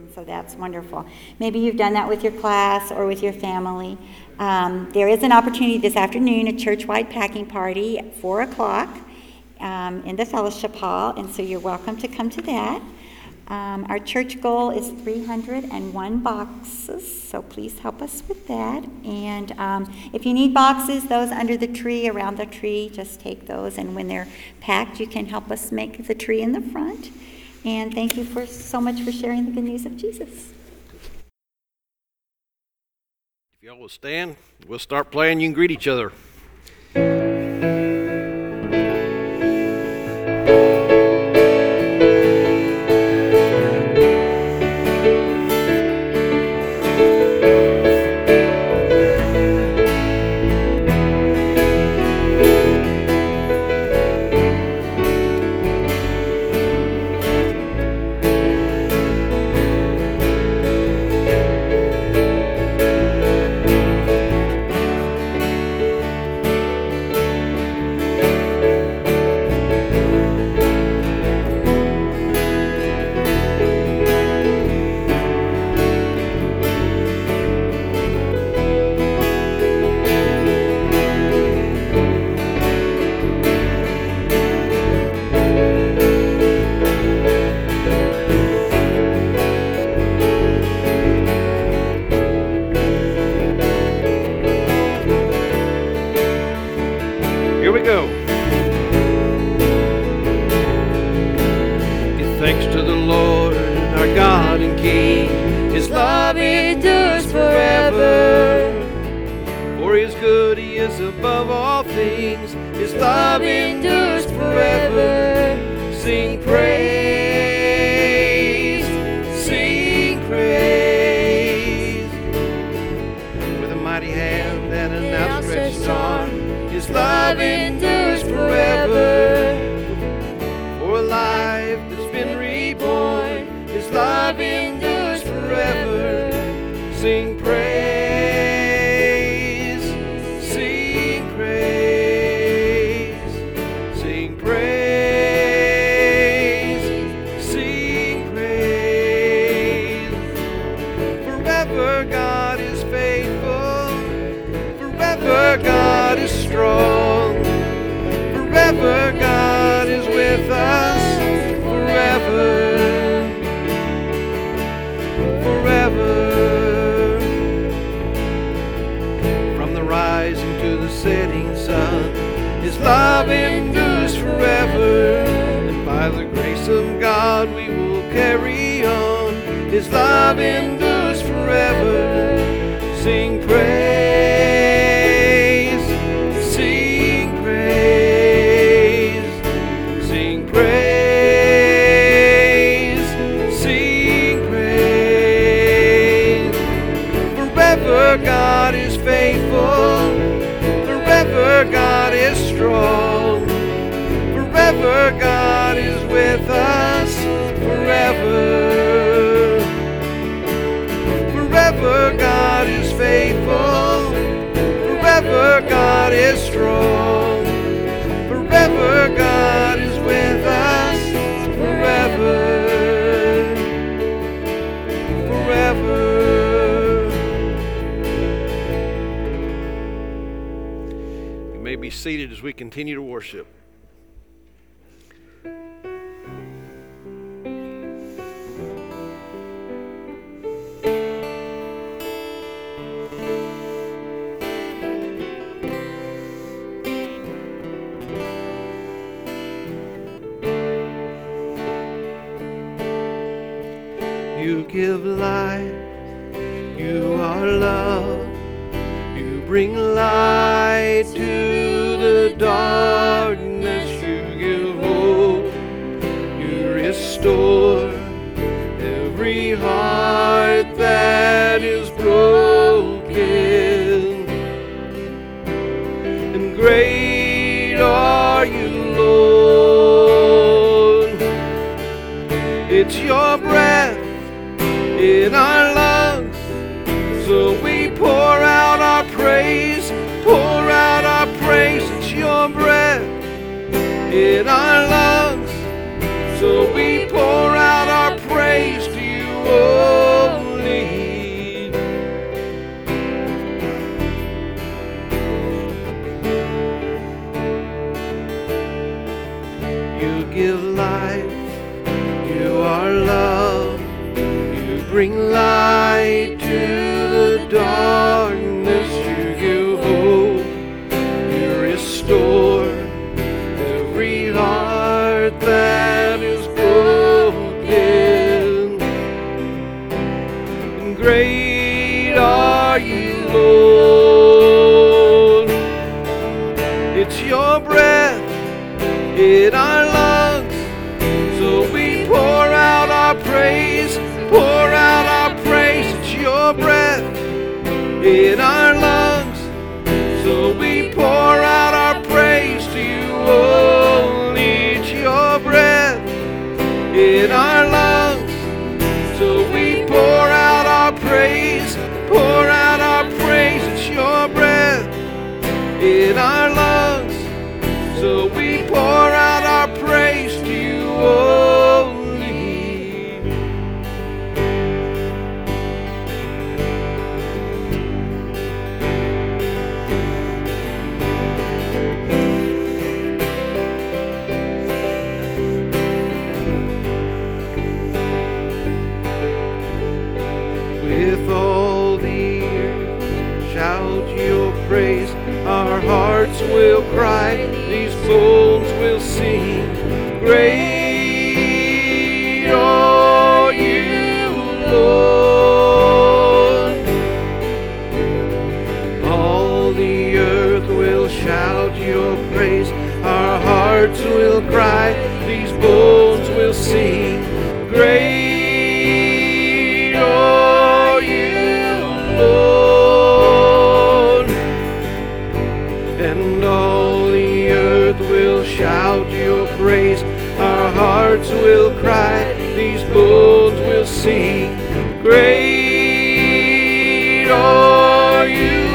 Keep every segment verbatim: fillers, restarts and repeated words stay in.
And so that's wonderful. Maybe you've done that with your class or with your family. Um, there is an opportunity this afternoon, a church-wide packing party at four o'clock um, in the fellowship hall, and so you're welcome to come to that. Um, our church goal is three hundred one boxes, so please help us with that. And um, if you need boxes, those under the tree, around the tree, just take those, and when they're packed, you can help us make the tree in the front. And thank you for so much for sharing the good news of Jesus. If y'all will stand, we'll start playing. You can greet each other. Seated as we continue to worship. You give life, you are love, you bring light to the darkness, you give hope, you restore every heart that is broken, and great are you, Lord. It's your breath in our lungs, so we pour out our praise, pour out our praise. It's your breath in our lungs, so we pour out our praise to you, oh. bring light to the darkness. You give hope, you restore every heart that is broken. And great are you, Lord. It's your breath in our lungs, so we pour out our praise, pour out our praise. It's your breath in our lungs, so we pour out our praise to you only. It's your breath in our lungs, so we pour out our praise, pour out our praise. It's your breath in our lungs, so we pour out our praise to you only. With all the earth shout your praise, our hearts will cry, these bones will sing. Great are you, Lord. All the earth will shout your praise, our hearts will cry, these bones will sing. Great are you, Lord. And all the earth will shout your praise, our hearts will cry, these bones will sing. Great are you,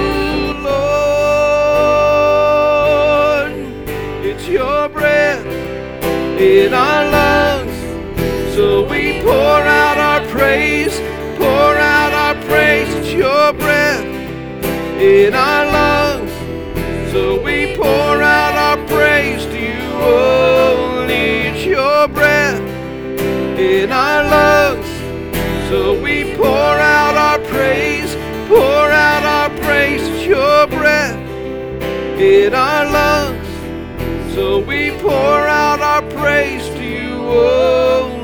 Lord. It's your breath in our lungs, so we pour out our praise, pour out our praise. It's your breath in our lungs, so we pour out our praise to you only. It's your breath in our lungs, so we pour out our praise, pour out our praise. It's your breath in our lungs, so we pour out our praise to you only.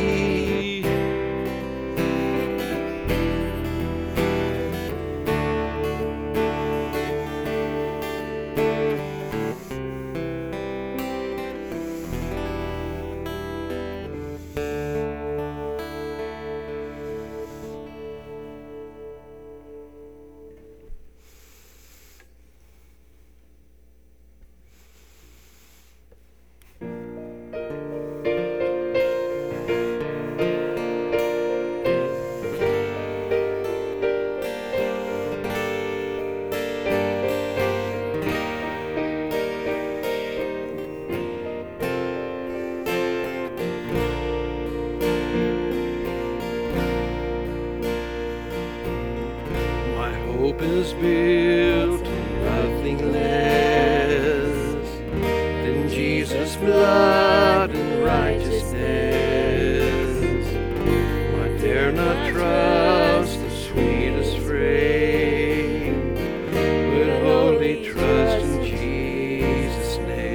Hope is built on nothing less than Jesus' blood and righteousness. I dare not trust the sweetest frame, but wholly trust in Jesus'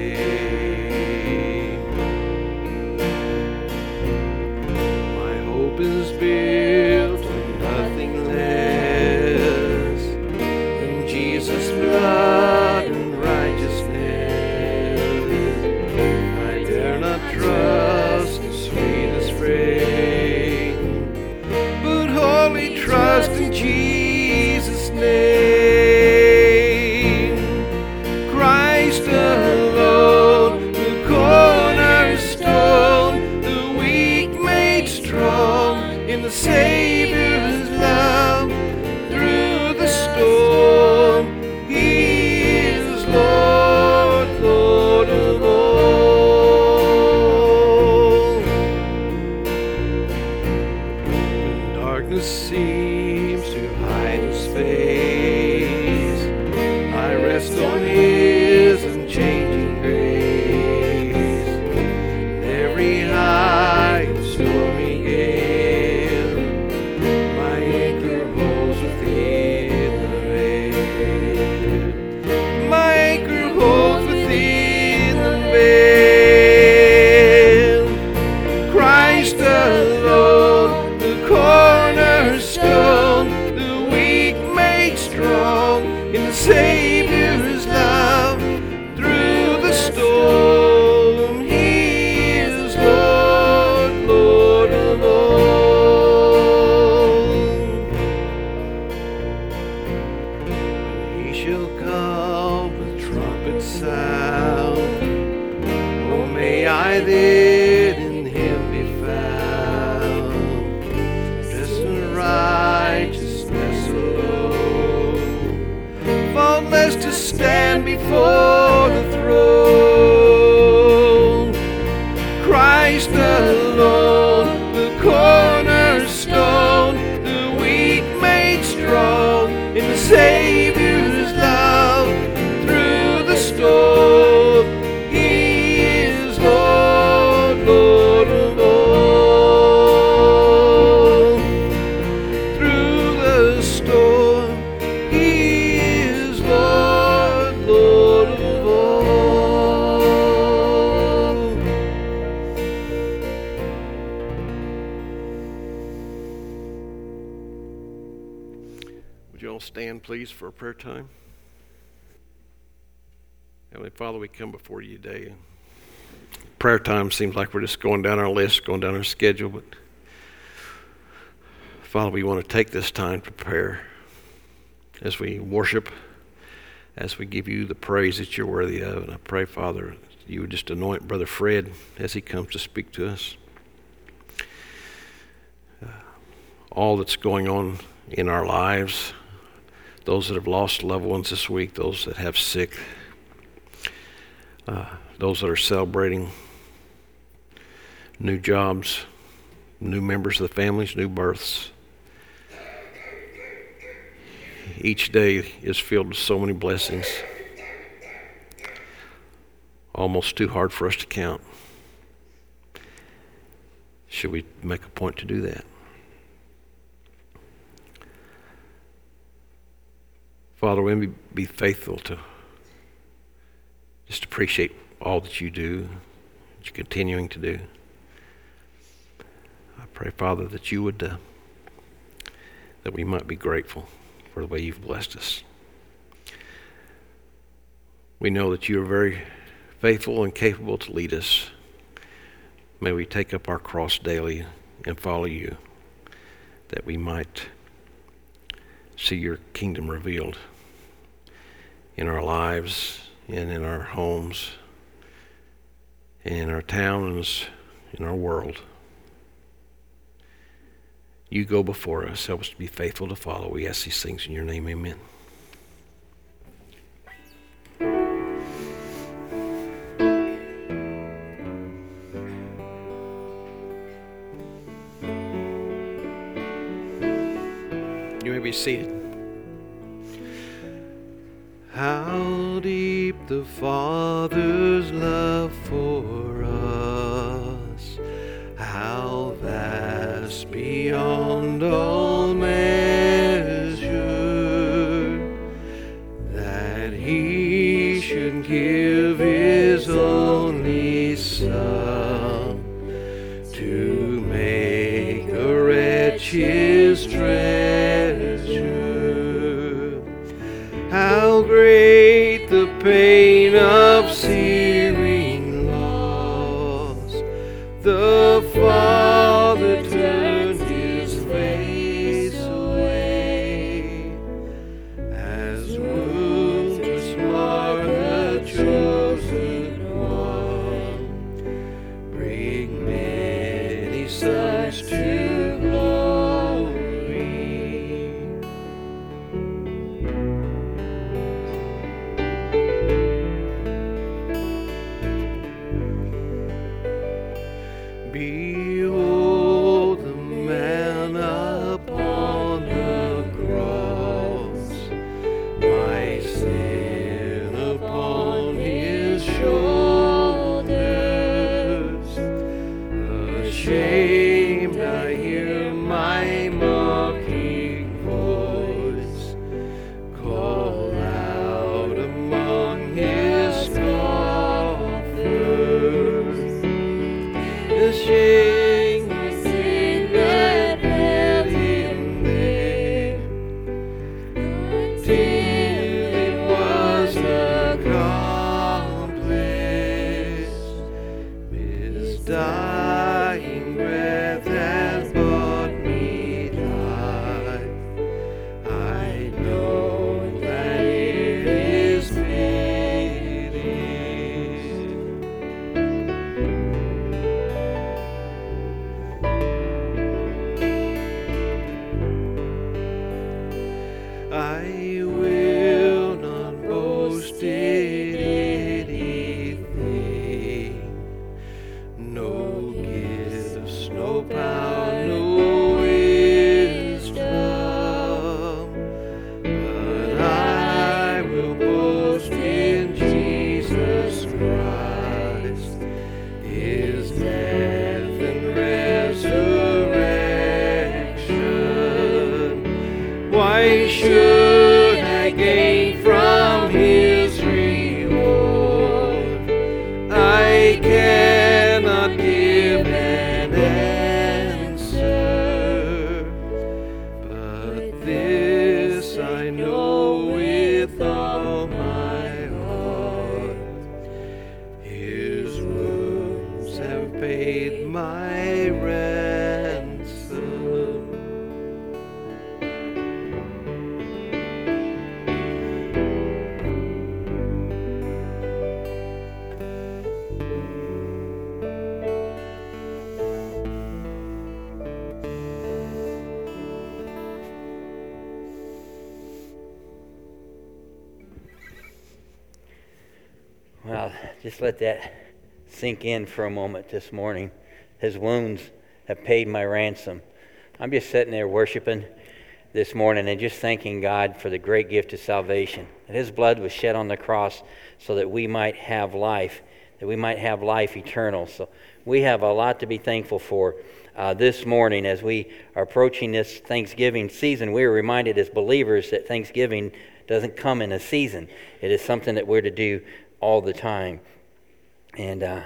name. My hope is built on nothing less, Jesus' blood and righteousness. I dare not trust the sweetest frame, but wholly trust in Jesus' name. Christ alone, the cornerstone, the weak made strong in the Savior's love. Through the storm, Lord, Lord of all. When darkness seems to hide His face, I rest on His unchanging grace. In every high and stormy gale, before the throne. Christ alone, the cornerstone, the weak made strong in the Savior's love through the storm. He is Lord, Lord of all. Through the storm, He is Lord, Lord of all. Would you all stand, please, for a prayer time? Heavenly Father, we come before you today. Prayer time seems like we're just going down our list, going down our schedule, but Father, we want to take this time to prepare as we worship, as we give you the praise that you're worthy of. And I pray, Father, you would just anoint Brother Fred as he comes to speak to us. Uh, all that's going on in our lives, those that have lost loved ones this week, those that have sick, uh, those that are celebrating new jobs, new members of the families, new births. Each day is filled with so many blessings, almost too hard for us to count. Should we make a point to do that? Father, when we be faithful to just appreciate all that you do, that you're continuing to do. I pray, Father, that you would, uh, that we might be grateful for the way you've blessed us. We know that you are very faithful and capable to lead us. May we take up our cross daily and follow you, that we might see your kingdom revealed in our lives and in our homes, in our towns, in our world. You go before us. Help us to be faithful to follow. We ask these things in your name. Amen. You may be seated. How deep the Father's love for us, how vast beyond all measure, that He should give His only Son to make a wretch His treasure. How great the pain of searing loss! The Father turned His face should I gain from his reward? I cannot give an answer, but this I know with all my heart, his wounds have paid my ransom. Well, just let that sink in for a moment this morning. His wounds have paid my ransom. I'm just sitting there worshiping this morning and just thanking God for the great gift of salvation. That his blood was shed on the cross so that we might have life, that we might have life eternal. So we have a lot to be thankful for uh, this morning as we are approaching this Thanksgiving season. We are reminded as believers that Thanksgiving doesn't come in a season. It is something that we're to do all the time, and uh,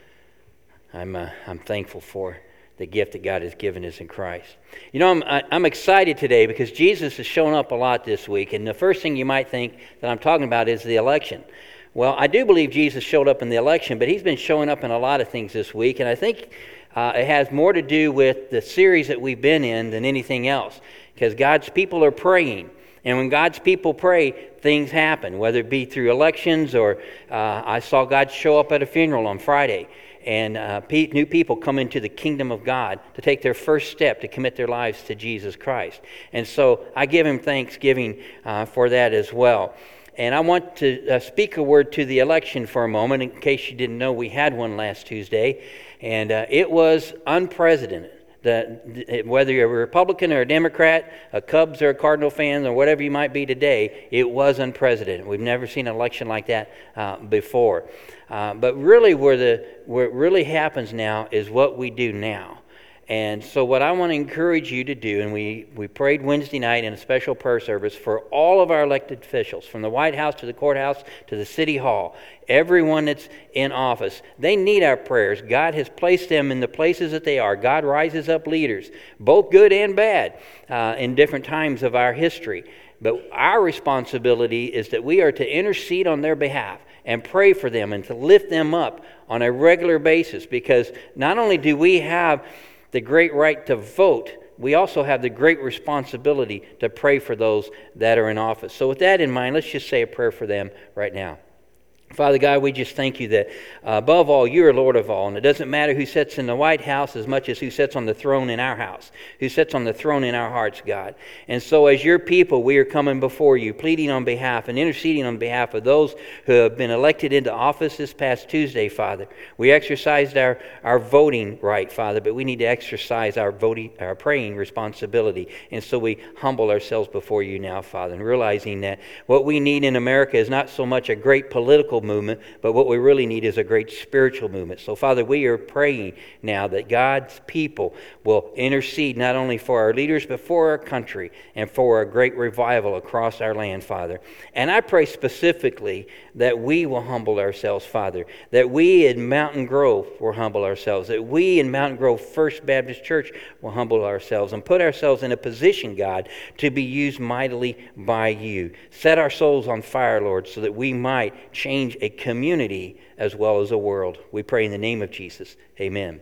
I'm uh, I'm thankful for the gift that God has given us in Christ. You know, I'm I, I'm excited today because Jesus has shown up a lot this week, and the first thing you might think that I'm talking about is the election. Well, I do believe Jesus showed up in the election, but he's been showing up in a lot of things this week, and I think uh, it has more to do with the series that we've been in than anything else, because God's people are praying. And when God's people pray, things happen, whether it be through elections or uh, I saw God show up at a funeral on Friday, and uh, pe- new people come into the kingdom of God to take their first step to commit their lives to Jesus Christ. And so I give him thanksgiving uh, for that as well. And I want to uh, speak a word to the election for a moment. In case you didn't know, we had one last Tuesday, and uh, it was unprecedented. The, whether you're a Republican or a Democrat, a Cubs or a Cardinal fan, or whatever you might be today, it was unprecedented. We've never seen an election like that uh, before. Uh, but really, where the where it really happens now is what we do now. And so what I want to encourage you to do, and we, we prayed Wednesday night in a special prayer service for all of our elected officials, from the White House to the courthouse to the City Hall, everyone that's in office, they need our prayers. God has placed them in the places that they are. God rises up leaders, both good and bad, uh, in different times of our history. But our responsibility is that we are to intercede on their behalf and pray for them and to lift them up on a regular basis, because not only do we have the great right to vote, we also have the great responsibility to pray for those that are in office. So with that in mind, let's just say a prayer for them right now. Father God, we just thank you that uh, above all, you are Lord of all. And it doesn't matter who sits in the White House as much as who sits on the throne in our house, who sits on the throne in our hearts, God. And so as your people, we are coming before you, pleading on behalf and interceding on behalf of those who have been elected into office this past Tuesday, Father. We exercised our, our voting right, Father, but we need to exercise our voting, our praying responsibility. And so we humble ourselves before you now, Father, and realizing that what we need in America is not so much a great political movement, but what we really need is a great spiritual movement. So, Father, we are praying now that God's people will intercede not only for our leaders, but for our country and for a great revival across our land, Father. And I pray specifically that we will humble ourselves, Father, that we in Mountain Grove will humble ourselves, that we in Mountain Grove First Baptist Church will humble ourselves and put ourselves in a position, God, to be used mightily by you. Set our souls on fire, Lord, so that we might change a community as well as a world. We pray in the name of Jesus. Amen.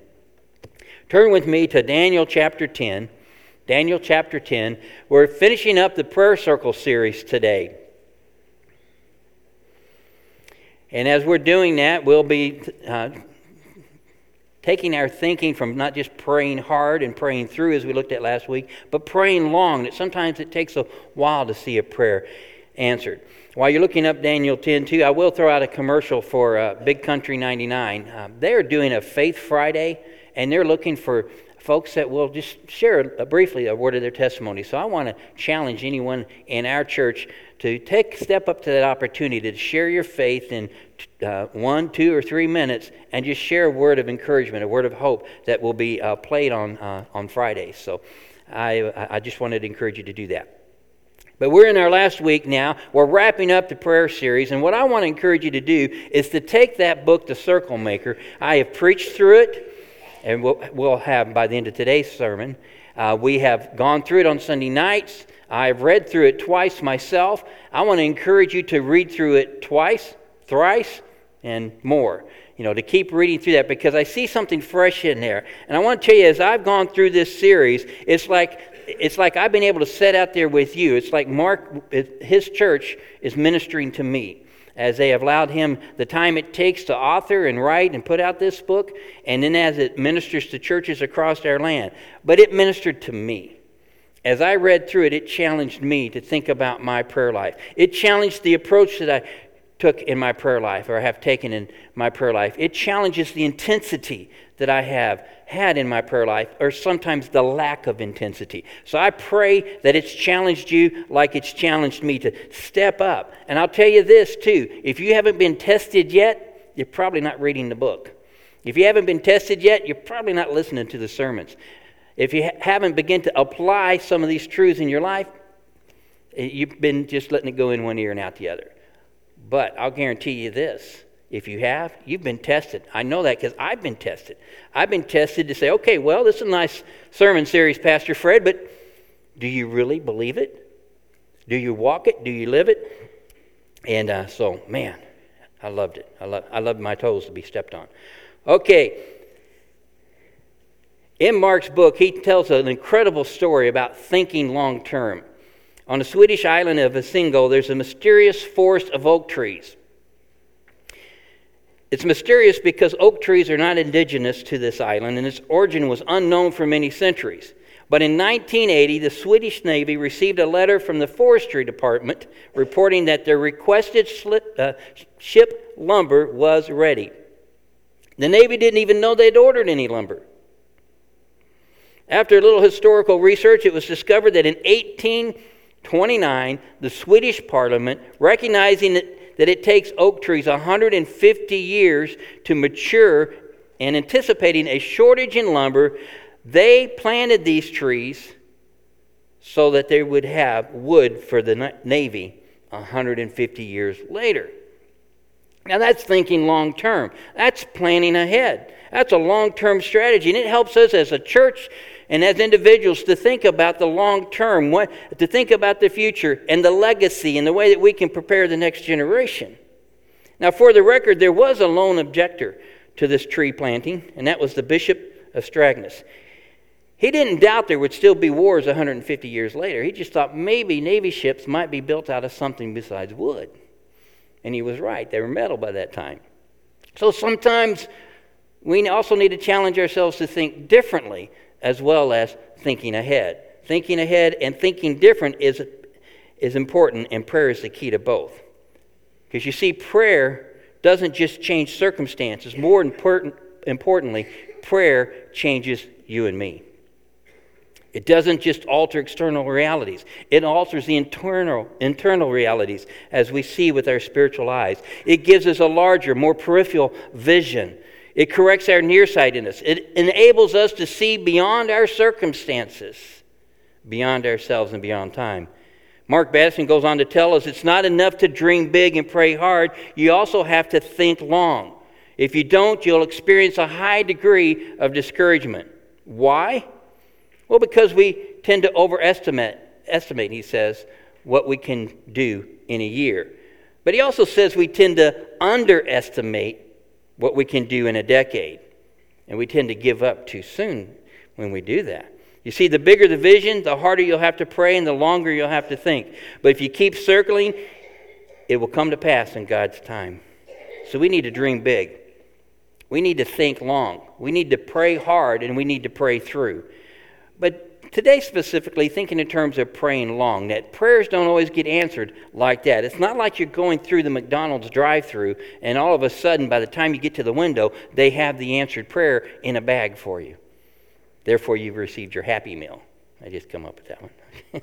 Turn with me to Daniel chapter ten. Daniel chapter ten. We're finishing up the prayer circle series today. And as we're doing that, we'll be uh, taking our thinking from not just praying hard and praying through as we looked at last week, but praying long. That sometimes it takes a while to see a prayer answered. While you're looking up Daniel ten two, I will throw out a commercial for uh, Big Country ninety-nine. Uh, they're doing a Faith Friday, and they're looking for folks that will just share a, briefly a word of their testimony. So I want to challenge anyone in our church to take step up to that opportunity to share your faith in uh, one, two, or three minutes, and just share a word of encouragement, a word of hope that will be uh, played on uh, on Fridays. So I I just wanted to encourage you to do that. But we're in our last week now. We're wrapping up the prayer series. And what I want to encourage you to do is to take that book, The Circle Maker. I have preached through it, and we'll, we'll have by the end of today's sermon. Uh, we have gone through it on Sunday nights. I've read through it twice myself. I want to encourage you to read through it twice, thrice, and more. You know, to keep reading through that, because I see something fresh in there. And I want to tell you, as I've gone through this series, it's like it's like I've been able to sit out there with you. It's like Mark, his church is ministering to me as they have allowed him the time it takes to author and write and put out this book, and then as it ministers to churches across our land. But it ministered to me. As I read through it, it challenged me to think about my prayer life. It challenged the approach that I took in my prayer life, or have taken in my prayer life. It challenges the intensity that I have had in my prayer life, or sometimes the lack of intensity. So I pray that it's challenged you like it's challenged me to step up. And I'll tell you this too, if you haven't been tested yet, you're probably not reading the book. If you haven't been tested yet, you're probably not listening to the sermons. If you ha- haven't begun to apply some of these truths in your life, you've been just letting it go in one ear and out the other. But I'll guarantee you this, if you have, you've been tested. I know that because I've been tested. I've been tested to say, okay, well, this is a nice sermon series, Pastor Fred, but do you really believe it? Do you walk it? Do you live it? And uh, so, man, I loved it. I love, I loved my toes to be stepped on. Okay. In Mark's book, he tells an incredible story about thinking long term. On the Swedish island of Visingo, there's a mysterious forest of oak trees. It's mysterious because oak trees are not indigenous to this island, and its origin was unknown for many centuries. But in nineteen eighty, the Swedish Navy received a letter from the Forestry Department reporting that their requested slip, uh, ship lumber was ready. The Navy didn't even know they'd ordered any lumber. After a little historical research, it was discovered that in eighteen twenty-nine, the Swedish Parliament, recognizing that, that it takes oak trees one hundred fifty years to mature and anticipating a shortage in lumber, they planted these trees so that they would have wood for the Navy one hundred fifty years later. Now that's thinking long term. That's planning ahead. That's a long-term strategy, and it helps us as a church and as individuals to think about the long term, what, to think about the future and the legacy and the way that we can prepare the next generation. Now, for the record, there was a lone objector to this tree planting, and that was the Bishop of Strängnäs. He didn't doubt there would still be wars one hundred fifty years later. He just thought maybe Navy ships might be built out of something besides wood. And he was right. They were metal by that time. So sometimes we also need to challenge ourselves to think differently, as well as thinking ahead. Thinking ahead and thinking different is, is important, and prayer is the key to both. Because you see, prayer doesn't just change circumstances. More important, importantly, prayer changes you and me. It doesn't just alter external realities. It alters the internal, internal realities as we see with our spiritual eyes. It gives us a larger, more peripheral vision. It corrects our nearsightedness. It enables us to see beyond our circumstances, beyond ourselves and beyond time. Mark Batterson goes on to tell us it's not enough to dream big and pray hard. You also have to think long. If you don't, you'll experience a high degree of discouragement. Why? Well, because we tend to overestimate, estimate, he says, what we can do in a year. But he also says we tend to underestimate what we can do in a decade. And we tend to give up too soon when we do that. You see, the bigger the vision, the harder you'll have to pray and the longer you'll have to think. But if you keep circling, it will come to pass in God's time. So we need to dream big. We need to think long. We need to pray hard, and we need to pray through. But today specifically, thinking in terms of praying long, that prayers don't always get answered like that. It's not like you're going through the McDonald's drive-thru and all of a sudden, by the time you get to the window, they have the answered prayer in a bag for you. Therefore, you've received your Happy Meal. I just come up with that one.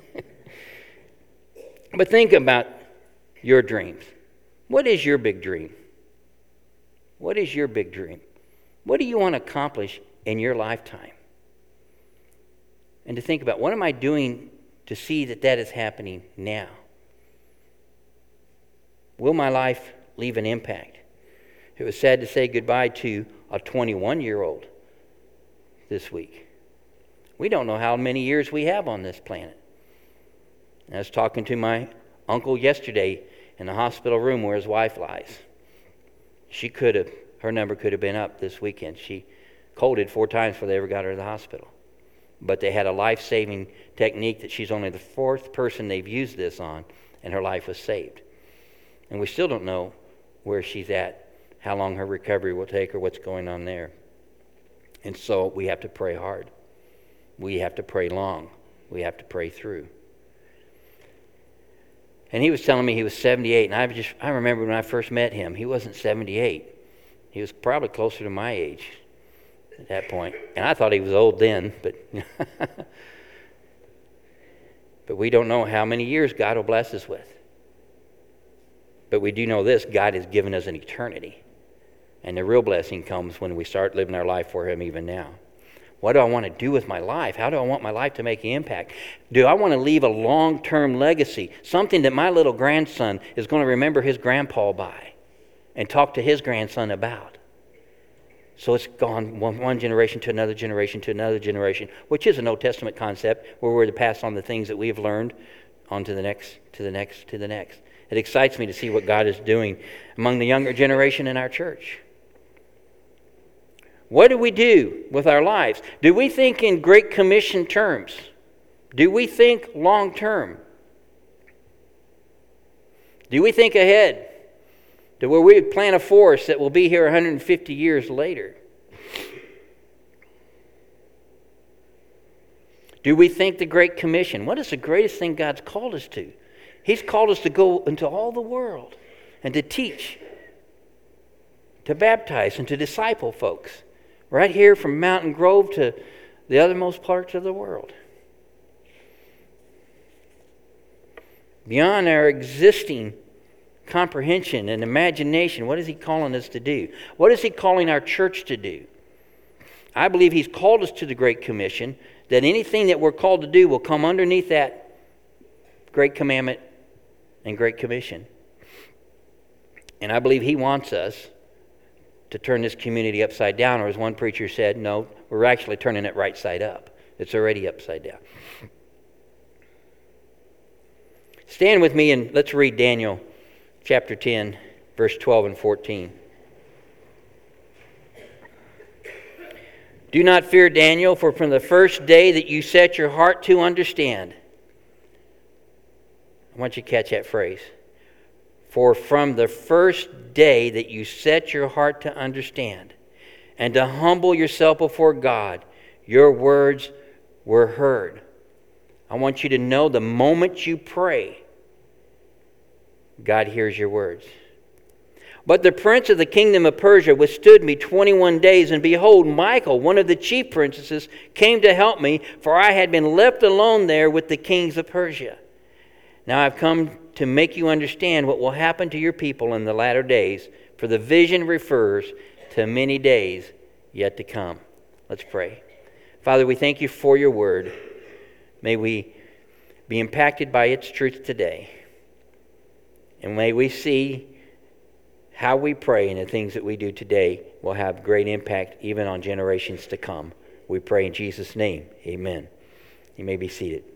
But think about your dreams. What is your big dream? What is your big dream? What do you want to accomplish in your lifetime? And to think about, what am I doing to see that that is happening now? Will my life leave an impact? It was sad to say goodbye to a twenty-one-year-old this week. We don't know how many years we have on this planet. I was talking to my uncle yesterday in the hospital room where his wife lies. She could have, her number could have been up this weekend. She coded four times before they ever got her to the hospital. But they had a life-saving technique that she's only the fourth person they've used this on, and her life was saved. And we still don't know where she's at, how long her recovery will take, or what's going on there. And so we have to pray hard. We have to pray long. We have to pray through. And he was telling me he was seventy-eight, and I just I remember when I first met him, he wasn't seventy-eight. He was probably closer to my age at that point. And I thought he was old then, but but we don't know how many years God will bless us with. But we do know this, God has given us an eternity. And the real blessing comes when we start living our life for Him even now. What do I want to do with my life? How do I want my life to make an impact? Do I want to leave a long-term legacy? Something that my little grandson is going to remember his grandpa by and talk to his grandson about. So it's gone one, one generation to another generation to another generation, which is an Old Testament concept where we're to pass on the things that we've learned on to the next, to the next, to the next. It excites me to see what God is doing among the younger generation in our church. What do we do with our lives? Do we think in Great Commission terms? Do we think long term? Do we think ahead to where we plant a forest that will be here one hundred fifty years later? Do we think the Great Commission? What is the greatest thing God's called us to? He's called us to go into all the world and to teach, to baptize, and to disciple folks. Right here from Mountain Grove to the othermost parts of the world. Beyond our existing comprehension and imagination, what is He calling us to do? What is He calling our church to do? I believe He's called us to the Great Commission, that anything that we're called to do will come underneath that Great Commandment and Great Commission. And I believe He wants us to turn this community upside down, or as one preacher said, no, we're actually turning it right side up. It's already upside down. Stand with me and let's read Daniel chapter ten, verse twelve and fourteen. Do not fear, Daniel, for from the first day that you set your heart to understand. I want you to catch that phrase. For from the first day that you set your heart to understand and to humble yourself before God, your words were heard. I want you to know the moment you pray, God hears your words. But the prince of the kingdom of Persia withstood me twenty-one days, and behold, Michael, one of the chief princesses, came to help me, for I had been left alone there with the kings of Persia. Now I've come to make you understand what will happen to your people in the latter days, for the vision refers to many days yet to come. Let's pray. Father, we thank you for your word. May we be impacted by its truth today. And may we see how we pray and the things that we do today will have great impact even on generations to come. We pray in Jesus' name. Amen. You may be seated.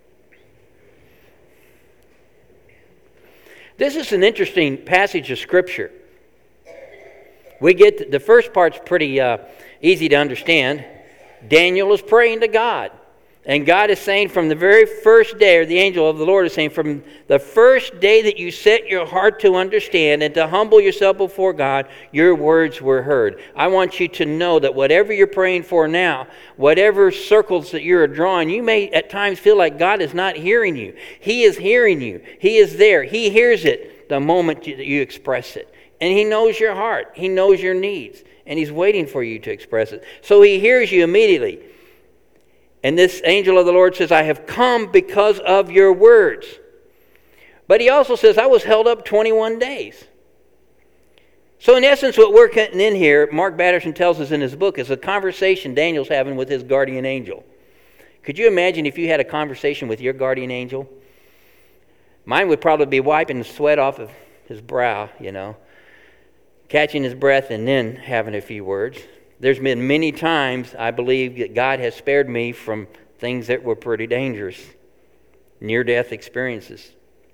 This is an interesting passage of Scripture. We get the first part's pretty uh, easy to understand. Daniel is praying to God. And God is saying from the very first day, or the angel of the Lord is saying, from the first day that you set your heart to understand and to humble yourself before God, your words were heard. I want you to know that whatever you're praying for now, whatever circles that you're drawing, you may at times feel like God is not hearing you. He is hearing you. He is there. He hears it the moment that you express it. And He knows your heart. He knows your needs. And He's waiting for you to express it. So He hears you immediately. And this angel of the Lord says, I have come because of your words. But he also says, I was held up twenty-one days. So in essence, what we're cutting in here, Mark Batterson tells us in his book, is a conversation Daniel's having with his guardian angel Could you imagine if you had a conversation with your guardian angel? Mine would probably be wiping the sweat off of his brow, you know, catching his breath and then having a few words. There's been many times I believe that God has spared me from things that were pretty dangerous, near-death experiences.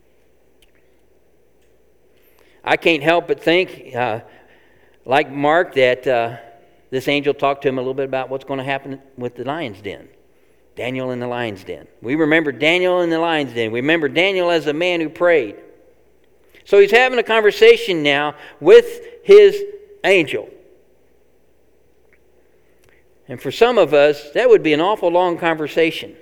I can't help but think, uh, like Mark, that uh, this angel talked to him a little bit about what's going to happen with the lion's den. Daniel in the lion's den. We remember Daniel in the lion's den. We remember Daniel as a man who prayed. So he's having a conversation now with his angel. And for some of us, that would be an awful long conversation.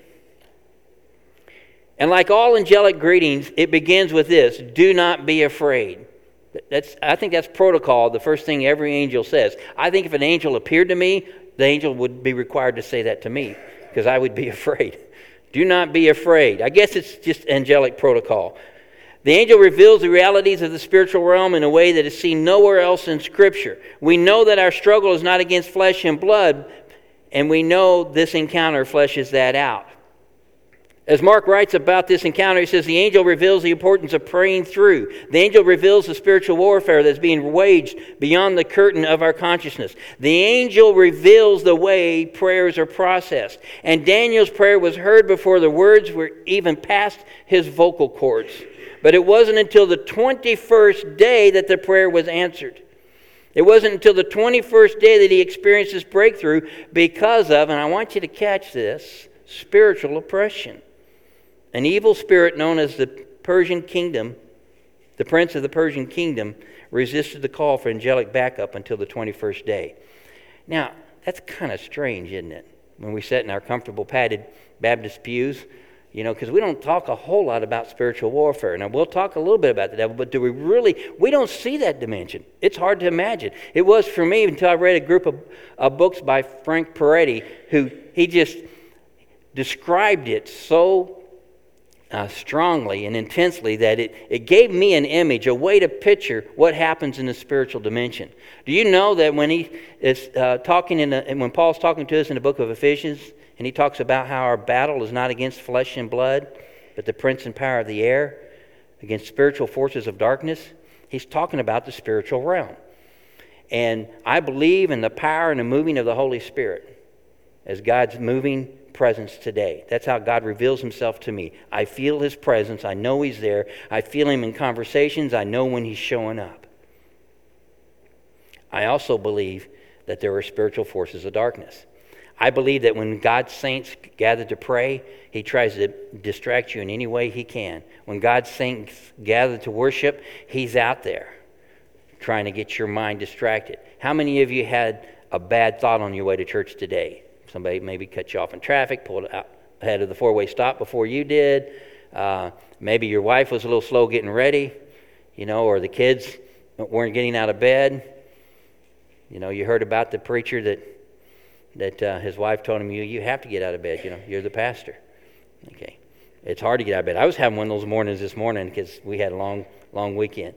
And like all angelic greetings, it begins with this: do not be afraid. That's, I think that's protocol, the first thing every angel says. I think if an angel appeared to me, the angel would be required to say that to me, because I would be afraid. Do not be afraid. I guess it's just angelic protocol. The angel reveals the realities of the spiritual realm in a way that is seen nowhere else in Scripture. We know that our struggle is not against flesh and blood, and we know this encounter fleshes that out. As Mark writes about this encounter, he says the angel reveals the importance of praying through. The angel reveals the spiritual warfare that's being waged beyond the curtain of our consciousness. The angel reveals the way prayers are processed. And Daniel's prayer was heard before the words were even past his vocal cords. But it wasn't until the twenty-first day that the prayer was answered. It wasn't until the twenty-first day that he experienced this breakthrough because of, and I want you to catch this, spiritual oppression. An evil spirit known as the Persian kingdom, the prince of the Persian kingdom, resisted the call for angelic backup until the twenty-first day. Now, that's kind of strange, isn't it? When we sit in our comfortable padded Baptist pews, you know, because we don't talk a whole lot about spiritual warfare. Now, we'll talk a little bit about the devil, but do we really, we don't see that dimension. It's hard to imagine. It was for me until I read a group of uh, books by Frank Peretti, who he just described it so Uh, strongly and intensely that it, it gave me an image, a way to picture what happens in the spiritual dimension. Do you know that when he is uh, talking in the, and when Paul's talking to us in the book of Ephesians, and he talks about how our battle is not against flesh and blood, but the prince and power of the air, against spiritual forces of darkness, he's talking about the spiritual realm. And I believe in the power and the moving of the Holy Spirit as God's moving presence today. That's how God reveals himself to me. I feel his presence. I know he's there. I feel him in conversations. I know when he's showing up. I also believe that there are spiritual forces of darkness. I believe that when God's saints gather to pray, he tries to distract you in any way he can. When God's saints gather to worship, he's out there trying to get your mind distracted. How many of you had a bad thought on your way to church today? Somebody maybe cut you off in traffic, pulled out ahead of the four-way stop before you did. Uh, maybe your wife was a little slow getting ready, you know, or the kids weren't getting out of bed. You know, you heard about the preacher that that uh, his wife told him, you you have to get out of bed. You know, you're the pastor. Okay, it's hard to get out of bed. I was having one of those mornings this morning because we had a long, long weekend.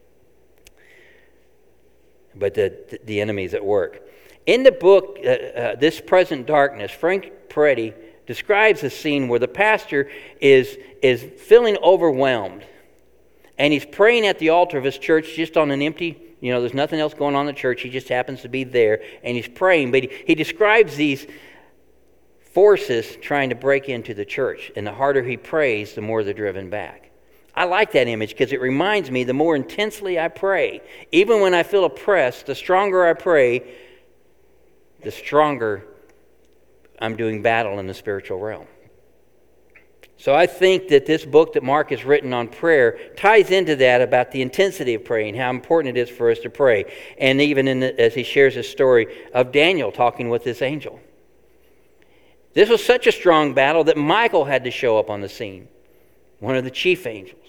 But the the enemy's at work. In the book, uh, uh, This Present Darkness, Frank Peretti describes a scene where the pastor is, is feeling overwhelmed. And he's praying at the altar of his church just on an empty, you know, there's nothing else going on in the church. He just happens to be there. And he's praying. But he, he describes these forces trying to break into the church. And the harder he prays, the more they're driven back. I like that image because it reminds me the more intensely I pray, even when I feel oppressed, the stronger I pray, the stronger I'm doing battle in the spiritual realm. So I think that this book that Mark has written on prayer ties into that about the intensity of praying, how important it is for us to pray. And even in the, as he shares his story of Daniel talking with this angel. This was such a strong battle that Michael had to show up on the scene, one of the chief angels,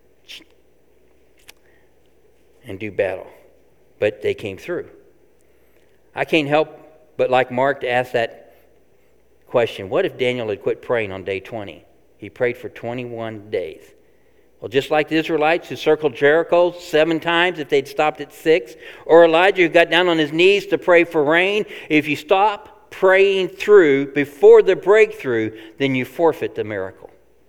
and do battle. But they came through. I can't help but like Mark to ask that question, what if Daniel had quit praying on day twenty? He prayed for twenty-one days. Well, just like the Israelites who circled Jericho seven times if they'd stopped at six, or Elijah who got down on his knees to pray for rain, if you stop praying through before the breakthrough, then you forfeit the miracle.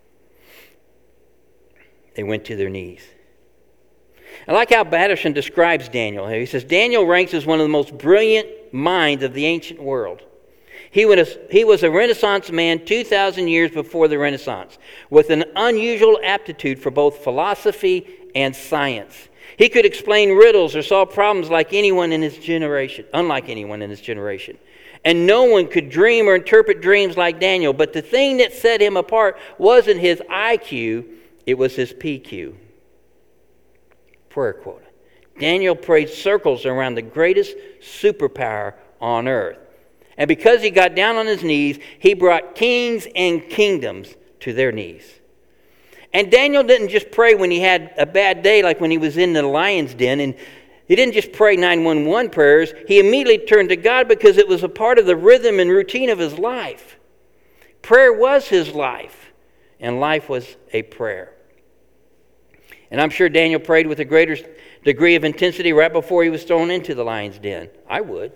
They went to their knees. I like how Batterson describes Daniel. He says, Daniel ranks as one of the most brilliant minds of the ancient world. He was, he was a Renaissance man two thousand years before the Renaissance, with an unusual aptitude for both philosophy and science. He could explain riddles or solve problems like anyone in his generation, unlike anyone in his generation. And no one could dream or interpret dreams like Daniel. But the thing that set him apart wasn't his I Q, it was his P Q. Prayer quota. Daniel prayed circles around the greatest superpower on earth. And because he got down on his knees, he brought kings and kingdoms to their knees. And Daniel didn't just pray when he had a bad day, like when he was in the lion's den. And he didn't just pray nine one one prayers. He immediately turned to God because it was a part of the rhythm and routine of his life. Prayer was his life, and life was a prayer. And I'm sure Daniel prayed with a greater degree of intensity right before he was thrown into the lion's den. I would.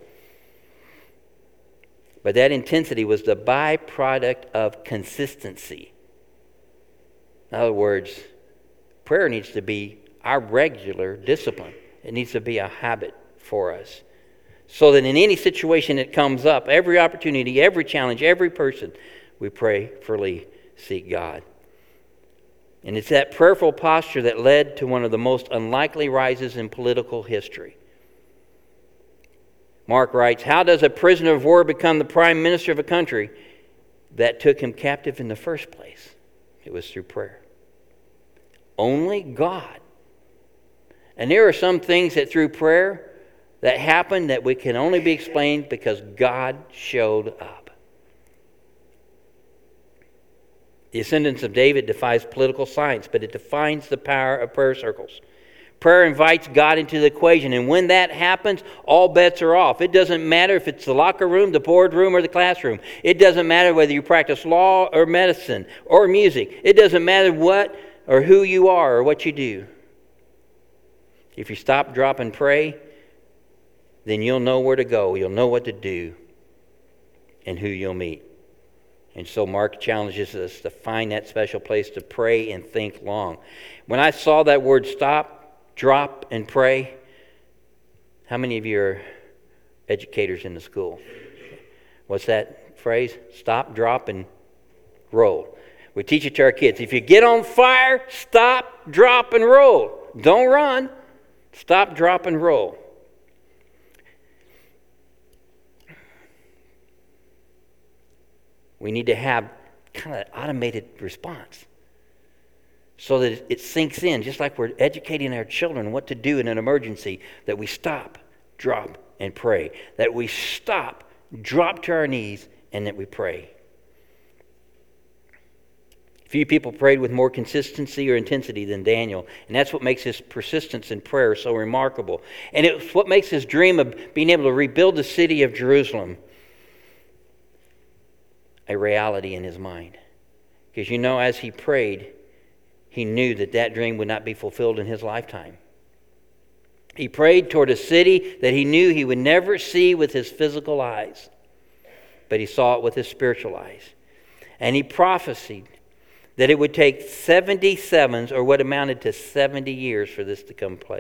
But that intensity was the byproduct of consistency. In other words, prayer needs to be our regular discipline. It needs to be a habit for us. So that in any situation that comes up, every opportunity, every challenge, every person, we prayerfully seek God. And it's that prayerful posture that led to one of the most unlikely rises in political history. Mark writes, how does a prisoner of war become the prime minister of a country that took him captive in the first place? It was through prayer. Only God. And there are some things that through prayer that happen that we can only be explained because God showed up. The ascendance of David defies political science, but it defines the power of prayer circles. Prayer invites God into the equation, and when that happens, all bets are off. It doesn't matter if it's the locker room, the boardroom, or the classroom. It doesn't matter whether you practice law or medicine or music. It doesn't matter what or who you are or what you do. If you stop, drop, and pray, then you'll know where to go. You'll know what to do and who you'll meet. And so Mark challenges us to find that special place to pray and think long. When I saw that word stop, drop, and pray, how many of you are educators in the school? What's that phrase? Stop, drop, and roll. We teach it to our kids. If you get on fire, stop, drop, and roll. Don't run. Stop, drop, and roll. We need to have kind of an automated response so that it sinks in, just like we're educating our children what to do in an emergency, that we stop, drop, and pray. That we stop, drop to our knees, and that we pray. Few people prayed with more consistency or intensity than Daniel, and that's what makes his persistence in prayer so remarkable. And it's what makes his dream of being able to rebuild the city of Jerusalem a reality in his mind. Because you know, as he prayed, he knew that that dream would not be fulfilled in his lifetime. He prayed toward a city that he knew he would never see with his physical eyes, but he saw it with his spiritual eyes. And he prophesied that it would take seventy sevens, or what amounted to seventy years, for this to come place.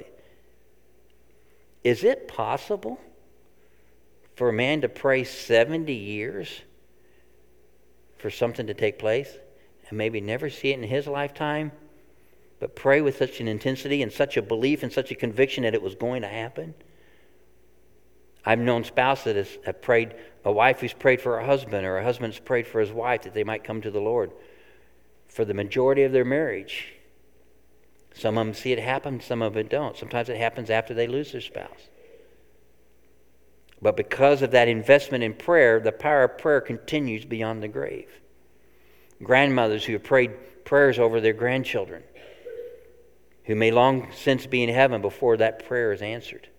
Is it possible for a man to pray seventy years for something to take place and maybe never see it in his lifetime, but pray with such an intensity and such a belief and such a conviction that it was going to happen? I've known spouses that has, have prayed, a wife who's prayed for her husband, or a husband's prayed for his wife that they might come to the Lord for the majority of their marriage. Some of them see it happen, some of them don't. Sometimes it happens after they lose their spouse. But because of that investment in prayer, the power of prayer continues beyond the grave. Grandmothers who have prayed prayers over their grandchildren, who may long since be in heaven before that prayer is answered.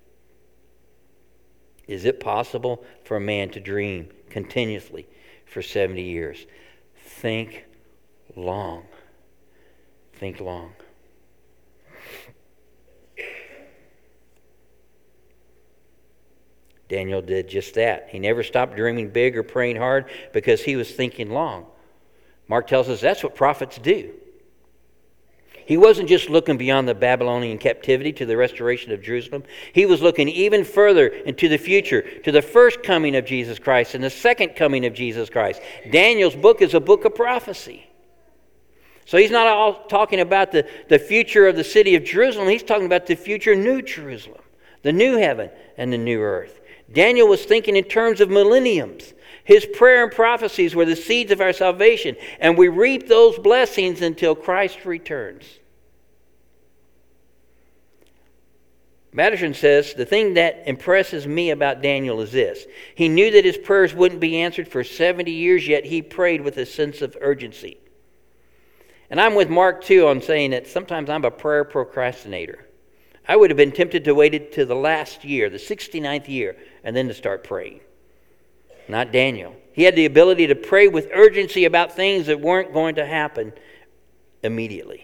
Is it possible for a man to dream continuously for seventy years? Think long. Think long. Daniel did just that. He never stopped dreaming big or praying hard because he was thinking long. Mark tells us that's what prophets do. He wasn't just looking beyond the Babylonian captivity to the restoration of Jerusalem. He was looking even further into the future, to the first coming of Jesus Christ and the second coming of Jesus Christ. Daniel's book is a book of prophecy. So he's not all talking about the, the future of the city of Jerusalem. He's talking about the future new Jerusalem, the new heaven and the new earth. Daniel was thinking in terms of millenniums. His prayer and prophecies were the seeds of our salvation, and we reap those blessings until Christ returns. Batterson says, the thing that impresses me about Daniel is this. He knew that his prayers wouldn't be answered for seventy years, yet he prayed with a sense of urgency. And I'm with Mark, too, on saying that sometimes I'm a prayer procrastinator. I would have been tempted to wait until the last year, the sixty-ninth year, and then to start praying. Not Daniel. He had the ability to pray with urgency about things that weren't going to happen immediately.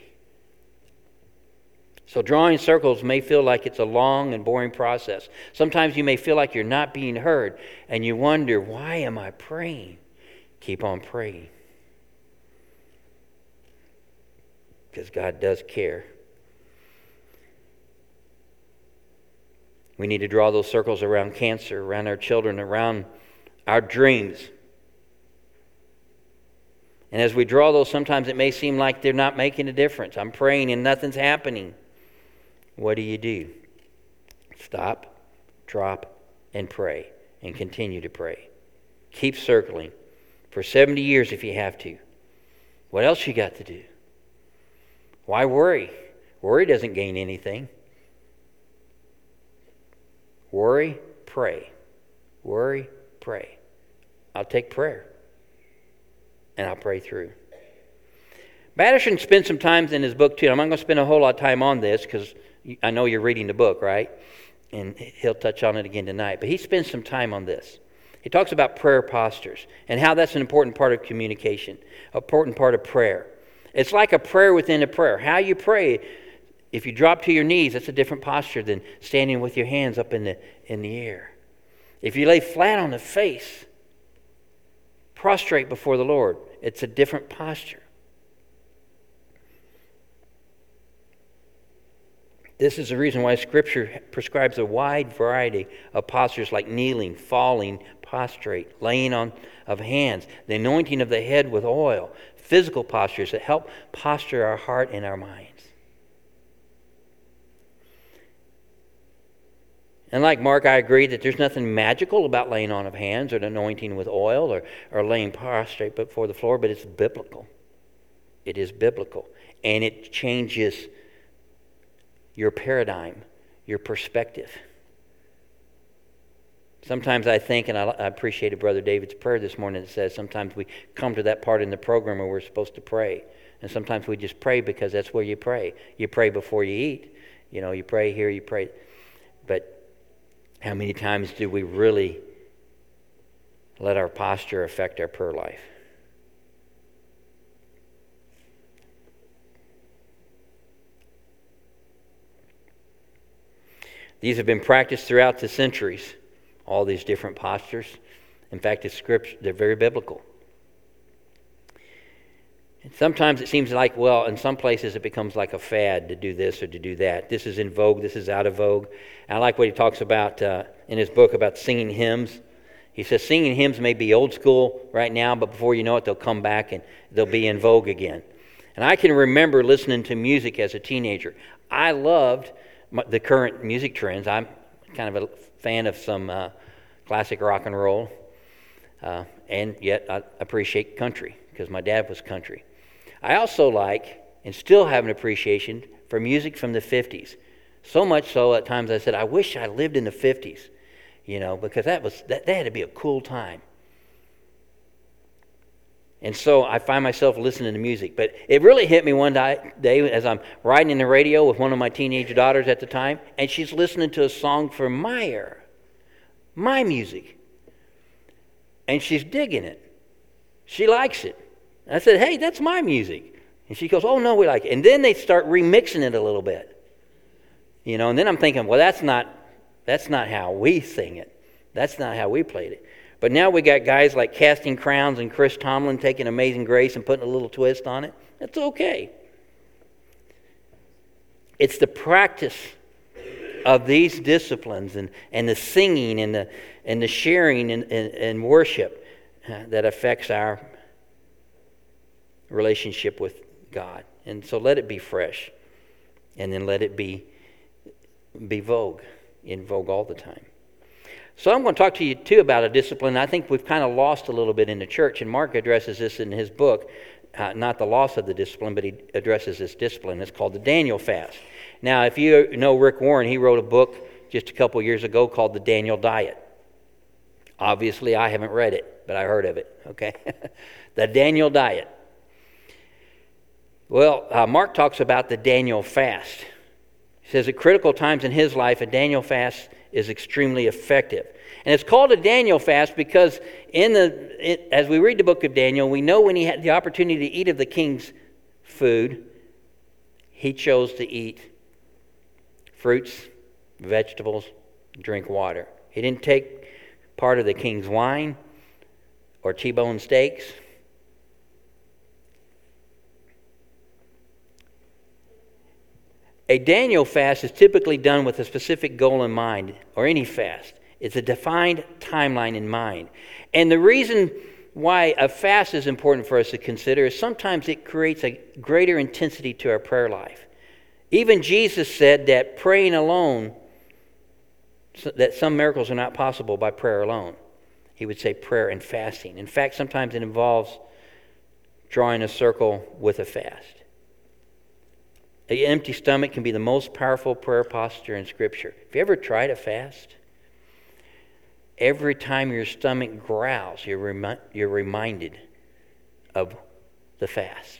So drawing circles may feel like it's a long and boring process. Sometimes you may feel like you're not being heard, and you wonder, why am I praying? Keep on praying. Because God does care. We need to draw those circles around cancer, around our children, around our dreams. And as we draw those, sometimes it may seem like they're not making a difference. I'm praying and nothing's happening. What do you do? Stop, drop, and pray, and continue to pray. Keep circling for seventy years if you have to. What else you got to do? Why worry? Worry doesn't gain anything. Worry, pray. Worry, pray. I'll take prayer, and I'll pray through. Batterson spent some time in his book, too. I'm not going to spend a whole lot of time on this because I know you're reading the book, right? And he'll touch on it again tonight. But he spends some time on this. He talks about prayer postures and how that's an important part of communication, an important part of prayer. It's like a prayer within a prayer. How you pray, if you drop to your knees, that's a different posture than standing with your hands up in the in the air. If you lay flat on the face, prostrate before the Lord, it's a different posture. This is the reason why Scripture prescribes a wide variety of postures like kneeling, falling, prostrate, laying on of hands, the anointing of the head with oil, physical postures that help posture our heart and our minds. And like Mark, I agree that there's nothing magical about laying on of hands or anointing with oil or, or laying prostrate before the floor, but it's biblical. It is biblical. And it changes your paradigm, your perspective. Sometimes I think, and I, I appreciated Brother David's prayer this morning that says sometimes we come to that part in the program where we're supposed to pray. And sometimes we just pray because that's where you pray. You pray before you eat. You know, you pray here, you pray. But how many times do we really let our posture affect our prayer life? These have been practiced throughout the centuries, all these different postures. In fact, it's scripture, they're very biblical. And sometimes it seems like, well, in some places it becomes like a fad to do this or to do that. This is in vogue, this is out of vogue. And I like what he talks about uh, in his book about singing hymns. He says singing hymns may be old school right now, but before you know it, they'll come back and they'll be in vogue again. And I can remember listening to music as a teenager. I loved the current music trends. I'm kind of a fan of some uh, classic rock and roll, uh, and yet I appreciate country because my dad was country. I also like and still have an appreciation for music from the fifties. So much so at times I said, I wish I lived in the fifties, you know, because that was that, that had to be a cool time. And so I find myself listening to music. But it really hit me one day as I'm riding in the radio with one of my teenage daughters at the time, and she's listening to a song from my era, my music. And she's digging it. She likes it. I said, hey, that's my music. And she goes, oh, no, we like it. And then they start remixing it a little bit. You know, and then I'm thinking, well, that's not that's not how we sing it. That's not how we played it. But now we got guys like Casting Crowns and Chris Tomlin taking Amazing Grace and putting a little twist on it. That's okay. It's the practice of these disciplines and, and the singing and the and the sharing and, and, and worship uh, that affects our relationship with God. And so let it be fresh. And then let it be be vogue, in vogue all the time. So I'm going to talk to you too about a discipline I think we've kind of lost a little bit in the church. And Mark addresses this in his book, uh, not the loss of the discipline, but he addresses this discipline. It's called the Daniel fast. Now, if you know Rick Warren, he wrote a book just a couple years ago called The Daniel Diet. Obviously, I haven't read it, but I heard of it, okay? The Daniel Diet. Well, uh, Mark talks about the Daniel fast. He says at critical times in his life, a Daniel fast is extremely effective. And it's called a Daniel fast because in the it, as we read the book of Daniel, we know when he had the opportunity to eat of the king's food, he chose to eat fruits, vegetables, drink water. He didn't take part of the king's wine or T-bone steaks. A Daniel fast is typically done with a specific goal in mind, or any fast. It's a defined timeline in mind. And the reason why a fast is important for us to consider is sometimes it creates a greater intensity to our prayer life. Even Jesus said that praying alone, that some miracles are not possible by prayer alone. He would say prayer and fasting. In fact, sometimes it involves drawing a circle with a fast. An empty stomach can be the most powerful prayer posture in Scripture. Have you ever tried a fast? Every time your stomach growls, you're, remi- you're reminded of the fast.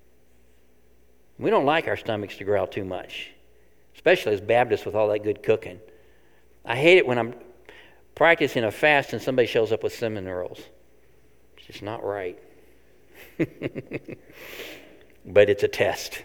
We don't like our stomachs to growl too much, especially as Baptists with all that good cooking. I hate it when I'm practicing a fast and somebody shows up with cinnamon rolls. It's just not right. But it's a test.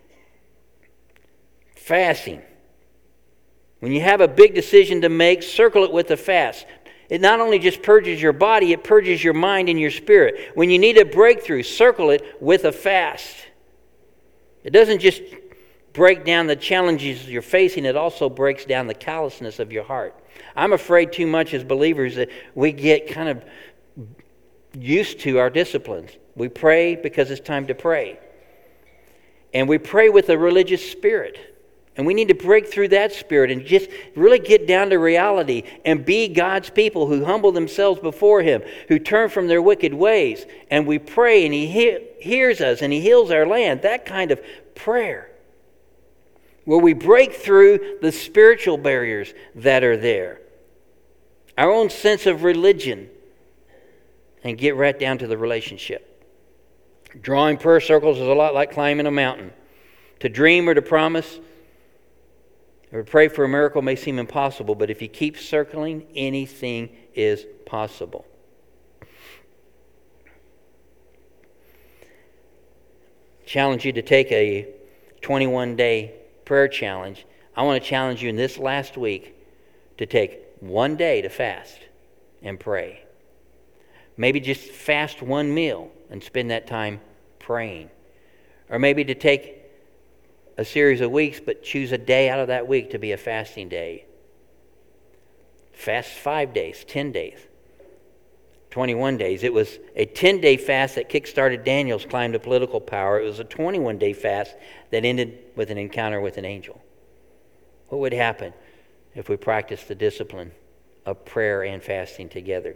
Fasting. When you have a big decision to make, circle it with a fast. It not only just purges your body, it purges your mind and your spirit. When you need a breakthrough, circle it with a fast. It doesn't just break down the challenges you're facing, it also breaks down the callousness of your heart. I'm afraid too much as believers that we get kind of used to our disciplines. We pray because it's time to pray. And we pray with a religious spirit. And we need to break through that spirit and just really get down to reality and be God's people who humble themselves before Him, who turn from their wicked ways. And we pray and He he- hears us and He heals our land. That kind of prayer where we break through the spiritual barriers that are there. Our own sense of religion and get right down to the relationship. Drawing prayer circles is a lot like climbing a mountain. To dream or to promise or pray for a miracle may seem impossible, but if you keep circling, anything is possible. Challenge you to take a twenty-one day prayer challenge. I want to challenge you in this last week to take one day to fast and pray. Maybe just fast one meal and spend that time praying. Or maybe to take a series of weeks, but choose a day out of that week to be a fasting day. Fast five days, ten days, twenty-one days. It was a ten-day fast that kick-started Daniel's climb to political power. It was a twenty-one day fast that ended with an encounter with an angel. What would happen if we practiced the discipline of prayer and fasting together?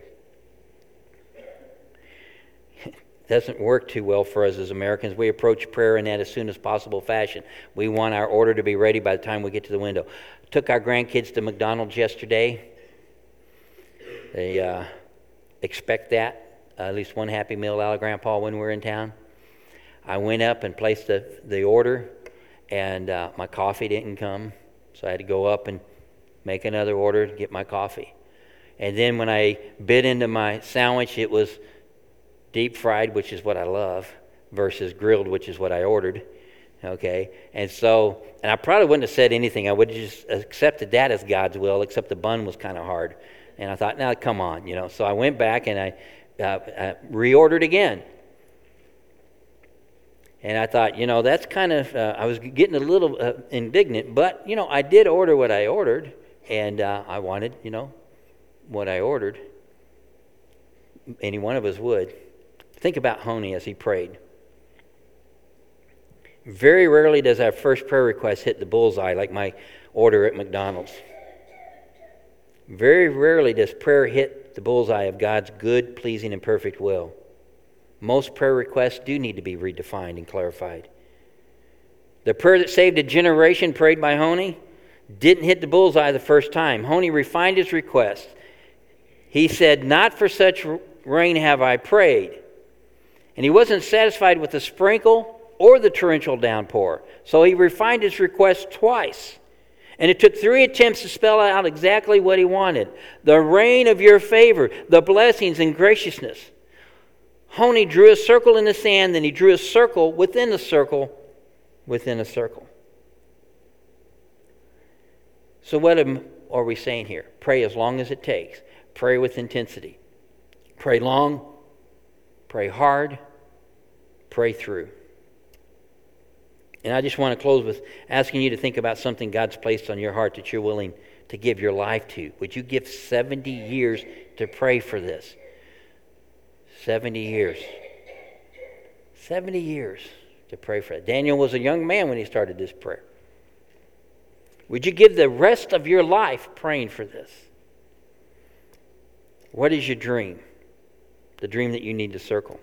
Doesn't work too well for us as Americans. We approach prayer in that as soon as possible fashion. We want our order to be ready by the time we get to the window. Took our grandkids to McDonald's yesterday. They uh, expect that, uh, at least one Happy Meal out of Grandpa when we're in town. I went up and placed the, the order, and uh, my coffee didn't come, so I had to go up and make another order to get my coffee. And then when I bit into my sandwich, it was deep fried, which is what I love, versus grilled, which is what I ordered. Okay? And so, and I probably wouldn't have said anything. I would have just accepted that as God's will, except the bun was kind of hard. And I thought, now, come on, you know. So I went back and I uh, uh, reordered again. And I thought, you know, that's kind of, uh, I was getting a little uh, indignant, but, you know, I did order what I ordered, and uh, I wanted, you know, what I ordered. Any one of us would. Think about Honey as he prayed. Very rarely does our first prayer request hit the bullseye like my order at McDonald's. Very rarely does prayer hit the bullseye of God's good, pleasing, and perfect will. Most prayer requests do need to be redefined and clarified. The prayer that saved a generation, prayed by Honey, didn't hit the bullseye the first time. Honey refined his request. He said, "Not for such rain have I prayed." And he wasn't satisfied with the sprinkle or the torrential downpour. So he refined his request twice. And it took three attempts to spell out exactly what he wanted. The rain of your favor, the blessings and graciousness. Honey drew a circle in the sand, then he drew a circle within a circle within a circle. So what are we saying here? Pray as long as it takes. Pray with intensity. Pray long. Pray hard. Pray through. And I just want to close with asking you to think about something God's placed on your heart that you're willing to give your life to. Would you give seventy years to pray for this? seventy years. seventy years to pray for it. Daniel was a young man when he started this prayer. Would you give the rest of your life praying for this? What is your dream? The dream that you need to circle.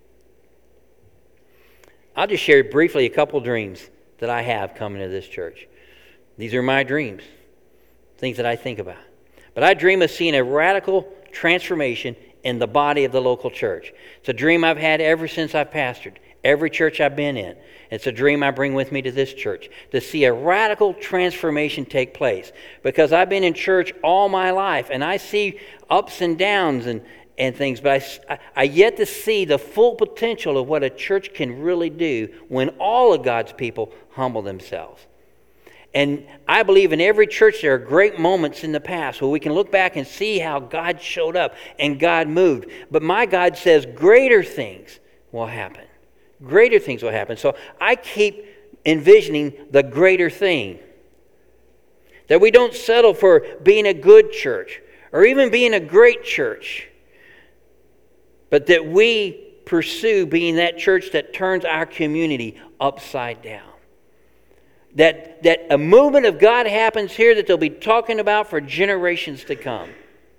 I'll just share briefly a couple dreams that I have coming to this church. These are my dreams, things that I think about. But I dream of seeing a radical transformation in the body of the local church. It's a dream I've had ever since I've pastored, every church I've been in. It's a dream I bring with me to this church, to see a radical transformation take place. Because I've been in church all my life, and I see ups and downs and, and things, but I, I yet to see the full potential of what a church can really do when all of God's people humble themselves. And I believe in every church there are great moments in the past where we can look back and see how God showed up and God moved. But my God says greater things will happen. Greater things will happen. So I keep envisioning the greater thing. That we don't settle for being a good church or even being a great church, but that we pursue being that church that turns our community upside down. That, that a movement of God happens here that they'll be talking about for generations to come.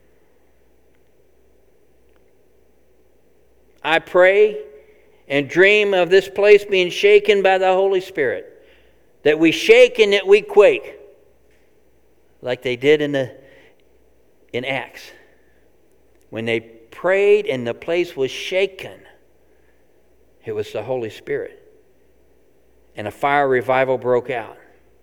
I pray and dream of this place being shaken by the Holy Spirit. That we shake and that we quake. Like they did in the in Acts. When they prayed and the place was shaken. It was the Holy Spirit. And a fire revival broke out.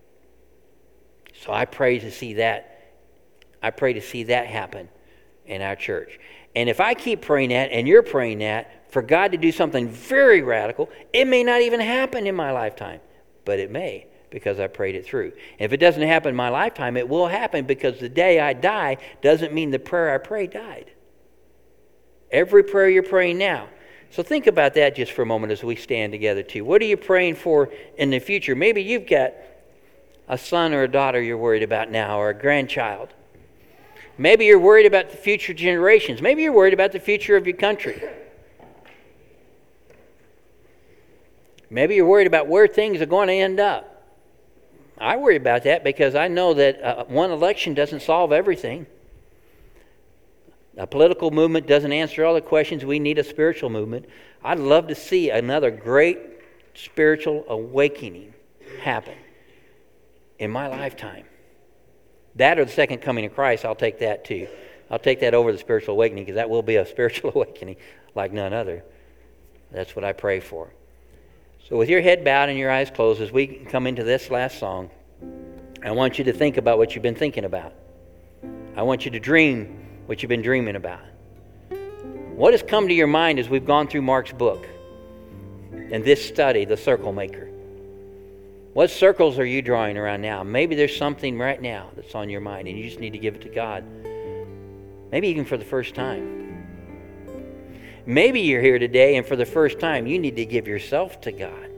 So I pray to see that. I pray to see that happen in our church. And if I keep praying that and you're praying that for God to do something very radical, it may not even happen in my lifetime. But it may, because I prayed it through. And if it doesn't happen in my lifetime, it will happen, because the day I die doesn't mean the prayer I prayed died. Every prayer you're praying now. So think about that just for a moment as we stand together too. What are you praying for in the future? Maybe you've got a son or a daughter you're worried about now, or a grandchild. Maybe you're worried about the future generations. Maybe you're worried about the future of your country. Maybe you're worried about where things are going to end up. I worry about that because I know that uh, one election doesn't solve everything. A political movement doesn't answer all the questions. We need a spiritual movement. I'd love to see another great spiritual awakening happen in my lifetime. That or the second coming of Christ, I'll take that too. I'll take that over the spiritual awakening, because that will be a spiritual awakening like none other. That's what I pray for. So with your head bowed and your eyes closed, as we come into this last song, I want you to think about what you've been thinking about. I want you to dream what you've been dreaming about. What has come to your mind as we've gone through Mark's book and this study, The Circle Maker? What circles are you drawing around now? Maybe there's something right now that's on your mind and you just need to give it to God. Maybe even for the first time. Maybe you're here today and for the first time you need to give yourself to God.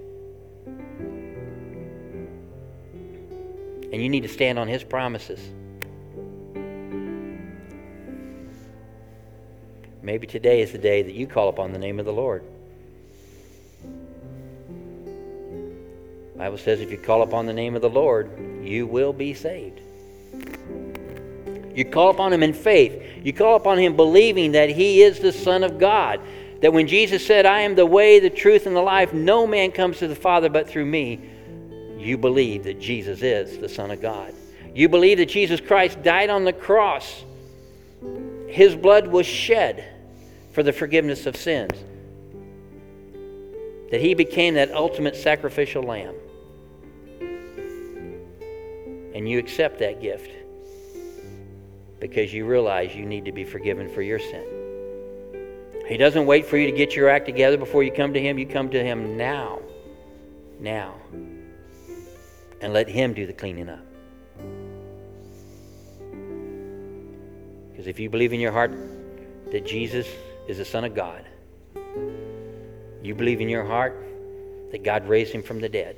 And you need to stand on His promises. Maybe today is the day that you call upon the name of the Lord. The Bible says if you call upon the name of the Lord, you will be saved. You call upon Him in faith. You call upon Him believing that He is the Son of God. That when Jesus said, I am the way, the truth, and the life, no man comes to the Father but through me, you believe that Jesus is the Son of God. You believe that Jesus Christ died on the cross. His blood was shed for the forgiveness of sins. That He became that ultimate sacrificial lamb. And you accept that gift because you realize you need to be forgiven for your sin. He doesn't wait for you to get your act together before you come to Him. You come to Him now. Now. And let Him do the cleaning up. Because if you believe in your heart that Jesus is the Son of God, you believe in your heart that God raised Him from the dead,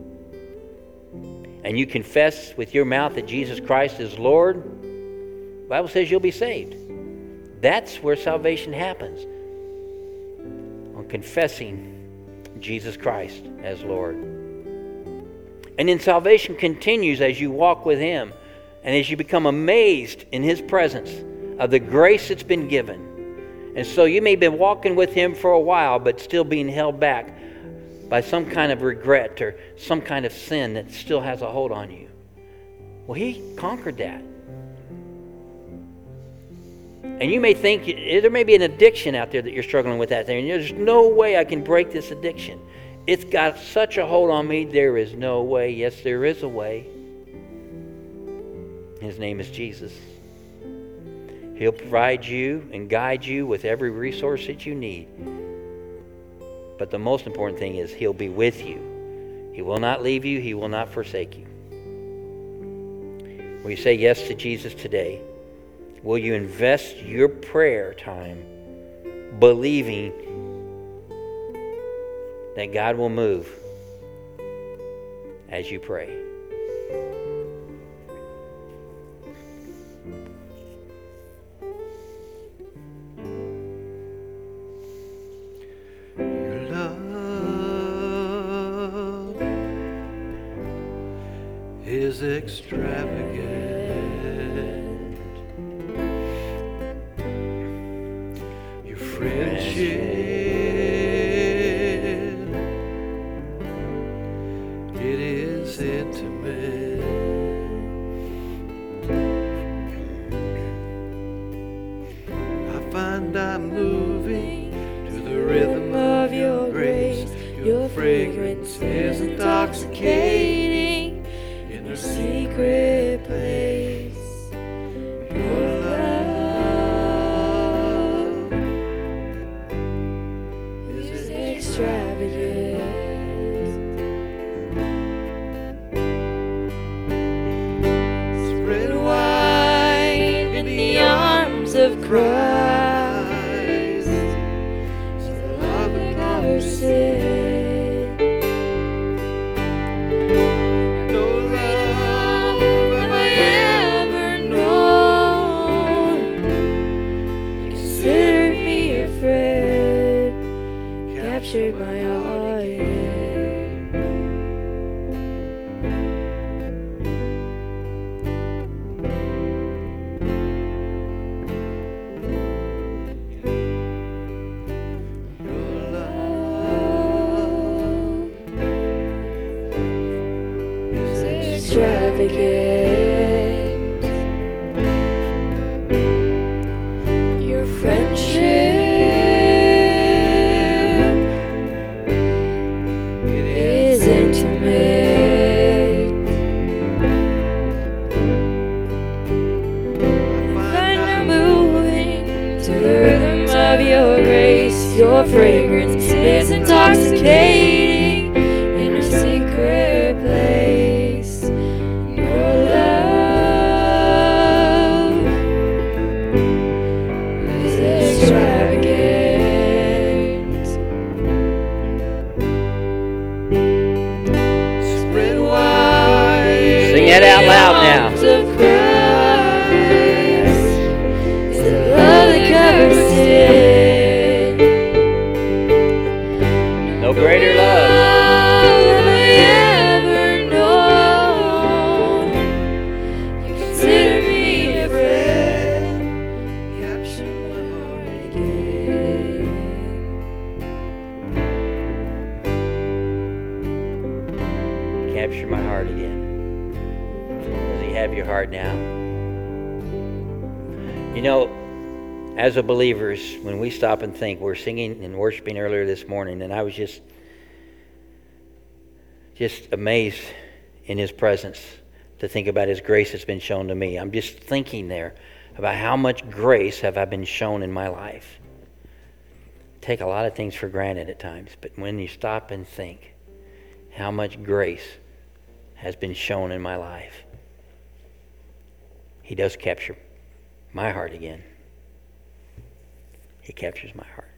and you confess with your mouth that Jesus Christ is Lord, the Bible says you'll be saved. That's where salvation happens. On confessing Jesus Christ as Lord. And then salvation continues as you walk with Him and as you become amazed in His presence of the grace that's been given. And so you may have been walking with Him for a while, but still being held back by some kind of regret or some kind of sin that still has a hold on you. Well, He conquered that. And you may think there may be an addiction out there that you're struggling with that thing. And there's no way I can break this addiction. It's got such a hold on me, there is no way. Yes, there is a way. His name is Jesus. He'll provide you and guide you with every resource that you need. But the most important thing is He'll be with you. He will not leave you. He will not forsake you. Will you say yes to Jesus today? Will you invest your prayer time believing that God will move as you pray? Your love is extravagant. Your friendship, it is intimate. I find I'm moving to the rhythm of your grace. Your fragrance is intoxicating in a secret place. Your love is extravagant. Spread wide in the arms of Christ. So love and never sin. No love have I ever known. Considered me your friend. Captured my heart. Your love is extravagant. Your friendship, it is intimate. I find I'm moving to the rhythm of your grace. Your fragrance is intoxicating in a secret place. Your love it out loud now. Arms of Christ is the love that covers sin. No greater love. Have I ever known? You consider me a friend. Capture my heart again. Capture my heart again. Does he have your heart now? You know, as a believers, when we stop and think, we're singing and worshiping earlier this morning, and I was just, just amazed in his presence to think about his grace that's been shown to me. I'm just thinking there about how much grace have I been shown in my life. Take a lot of things for granted at times, but when you stop and think how much grace has been shown in my life, he does capture my heart again. He captures my heart.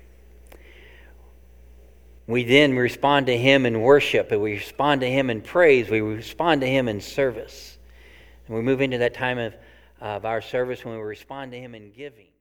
We then respond to him in worship, and we respond to him in praise, we respond to him in service. And we move into that time of, of our service when we respond to him in giving.